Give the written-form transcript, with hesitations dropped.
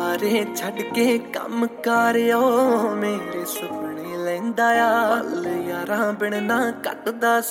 ਸਾਰੇ ਛੱਡ ਕੇ ਕੰਮ ਕਾਰਿਓ ਮੇਰੇ ਸੁਪਨੇ ਲੈਂਦਾ ਆ ਪਲ ਯਾਰਾਂ ਬਿਨ ਨਾ ਕੱਟਦਾ